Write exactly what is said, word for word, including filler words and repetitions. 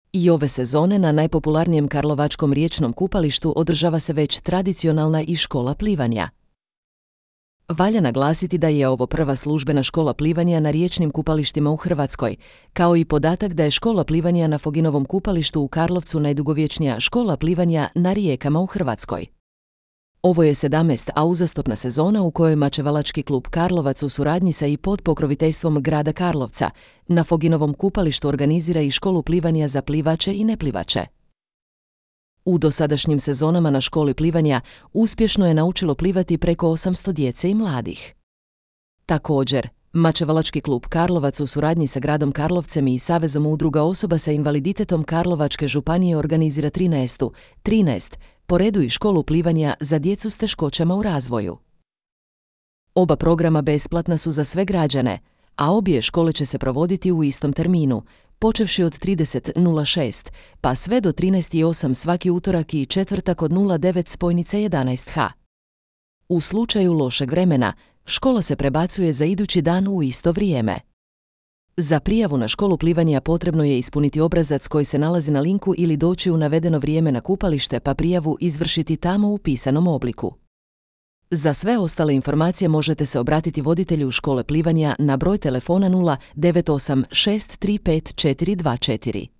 I ove sezone na najpopularnijem karlovačkom riječnom kupalištu održava se već tradicionalna i škola plivanja. Valja naglasiti da je ovo prva službena škola plivanja na riječnim kupalištima u Hrvatskoj, kao i podatak da je škola plivanja na Foginovom kupalištu u Karlovcu najdugovječnija škola plivanja na rijekama u Hrvatskoj. Ovo je sedamnaesta uzastopna sezona u kojoj Mačevalački klub Karlovac u suradnji sa i pod pokroviteljstvom grada Karlovca na Foginovom kupalištu organizira i školu plivanja za plivače i neplivače. U dosadašnjim sezonama na školi plivanja uspješno je naučilo plivati preko osamsto djece i mladih. Također, Mačevalački klub Karlovac u suradnji sa gradom Karlovcem i Savezom udruga osoba sa invaliditetom Karlovačke županije organizira trinaestu trinaest po redu i školu plivanja za djecu s teškoćama u razvoju. Oba programa besplatna su za sve građane, a obje škole će se provoditi u istom terminu, počevši od trideset šest pa sve do trinaest osam svaki utorak i četvrtak od nula devet spojnica jedanaest ha. U slučaju lošeg vremena, škola se prebacuje za idući dan u isto vrijeme. Za prijavu na školu plivanja potrebno je ispuniti obrazac koji se nalazi na linku ili doći u navedeno vrijeme na kupalište pa prijavu izvršiti tamo u pisanom obliku. Za sve ostale informacije možete se obratiti voditelju škole plivanja na broj telefona nula devet osam šest tri pet četiri dva četiri.